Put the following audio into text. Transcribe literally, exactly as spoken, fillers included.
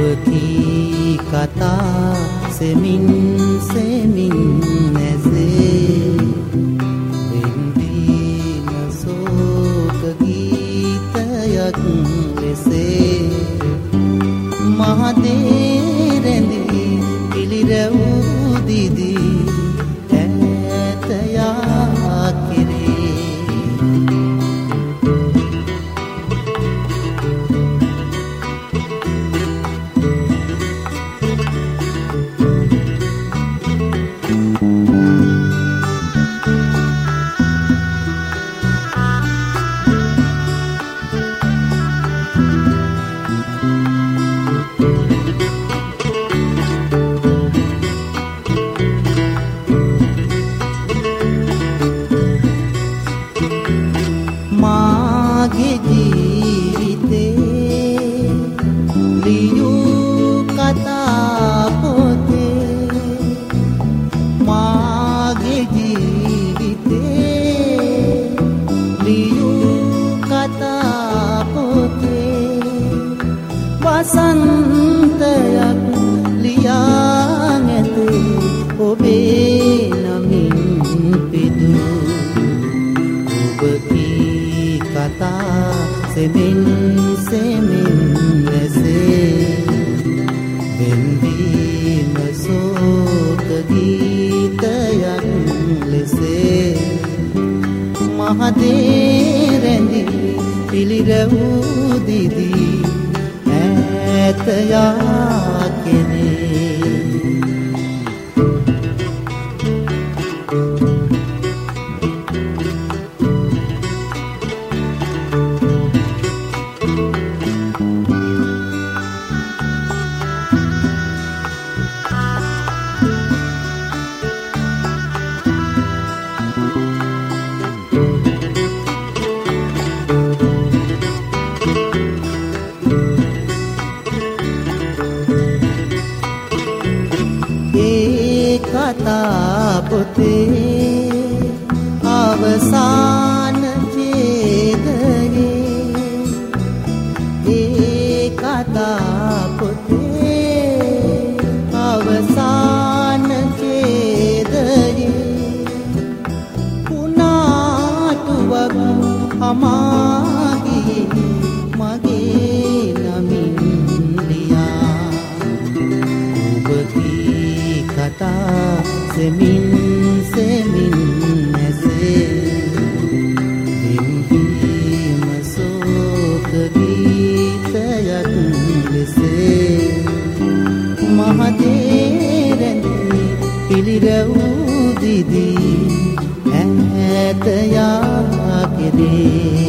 කී කතා සෙමින් සෙමින් නැසේ වෙන්වීම සෝක ගීතයක් ලෙසේ මහදේ රැඳී පිළිරැවූ දිදී ඈත යා කෙරේ මාගේ ජීවිතේ ලියූ කතා පොතේ මාගේ ජීවිතේ ලියූ කතා පොතේ වසන්තයක් ලියා නැතේ ඔබේ නමින් පිදූ ඔබ කී කතා සෙමින් සෙමින් නැසේ වෙන්වීම සෝක ගීතයක් ලෙසේ මහදේ රැඳී පිළිරැවූ දිදී ඈත යා කෙරේ කතා පොතේ අවසාන ඡේදයේ ඒ කතා පොතේ අවසාන ඡේදයේ පුනාටුවක් අමාගී මගේ නමින් ලියා ඔබ කී කතා සෙමින් සෙමින් නැසේ වෙන්වීම සෝක ගීතයක් ලෙසේ මහදේ රැඳී පිළිරැවූ දිදී ඈත යා කෙරේ